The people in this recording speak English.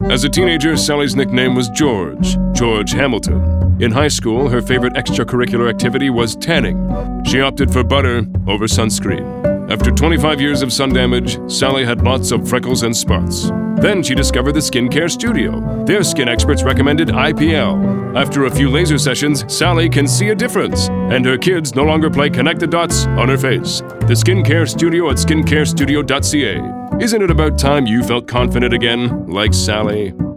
As a teenager, Sally's nickname was George Hamilton. In high school, her favorite extracurricular activity was tanning. She opted for butter over sunscreen. After 25 years of sun damage, Sally had lots of freckles and spots. Then she discovered the Skincare Studio. Their skin experts recommended IPL. After a few laser sessions, Sally can see a difference, and her kids no longer play connect the dots on her face. The Skincare Studio at skincarestudio.ca. Isn't it about time you felt confident again, like Sally?